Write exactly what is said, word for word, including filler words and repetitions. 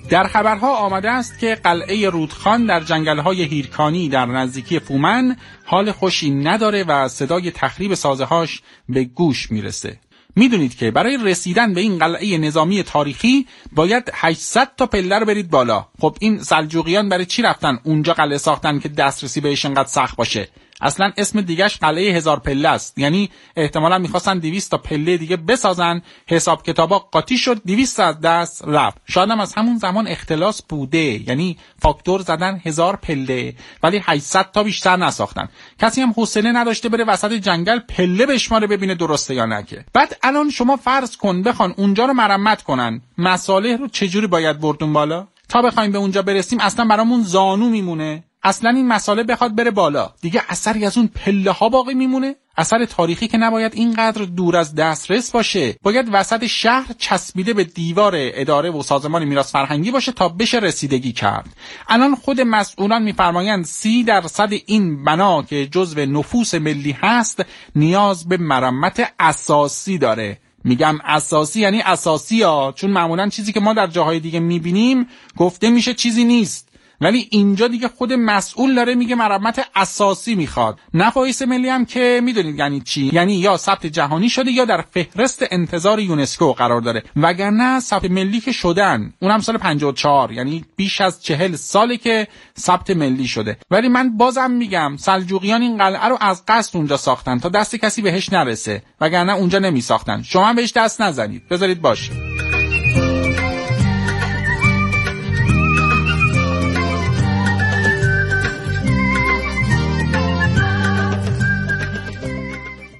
در خبرها آمده است که قلعه رودخان در جنگل‌های هیرکانی در نزدیکی فومن حال خوشی نداره و صدای تخریب سازه‌هاش به گوش میرسه. میدونید که برای رسیدن به این قلعه نظامی تاریخی باید هشتصد تا پله رو برید بالا. خب این سلجوقیان برای چی رفتن اونجا قلعه ساختن که دسترسی بهش انقدر سخت باشه؟ اصلا اسم دیگهش قلعه هزار پله است، یعنی احتمالا میخواستن دویست تا پله دیگه بسازن. حساب کتابا قاطی شد، دویست از دست رفت. شاید هم از همون زمان اختلاس بوده، یعنی فاکتور زدن هزار پله ولی هشتصد تا بیشتر نساختن. کسی هم حوصله نداشته بره وسط جنگل پله بشماره ببینه درسته یا نه. که بعد الان شما فرض کن بخوان اونجا رو مرمت کنن، مصالح رو چجوری باید بردون بالا؟ تا بخوایم به اونجا برسیم اصلا برامون زانو میمونه. اصلا این مسئله بخواد بره بالا دیگه اثری از اون پله ها باقی میمونه؟ اثر تاریخی که نباید اینقدر دور از دسترس باشه، باید وسط شهر چسبیده به دیوار اداره و سازمان میراث فرهنگی باشه تا بشه رسیدگی کرد. الان خود مسئولان میفرمایند سی درصد این بنا که جزو نفوس ملی هست نیاز به مرمت اساسی داره. میگم اساسی یعنی اساسی ها، چون معمولا چیزی که ما در جاهای دیگه میبینیم گفته میشه چیزی نیست، ولی اینجا دیگه خود مسئول داره میگه مرمت اساسی میخواد. نفایس ملی هم که میدونید یعنی چی؟ یعنی یا ثبت جهانی شده یا در فهرست انتظار یونسکو قرار داره، وگرنه ثبت ملی که شدن اونم سال پنجاه و چهار، یعنی بیش از چهل ساله که ثبت ملی شده. ولی من بازم میگم سلجوقیان این قلعه رو از قصد اونجا ساختن تا دست کسی بهش نرسه، وگرنه اونجا نمیساختن. شما هم بهش دست نزنید، بذارید باشه.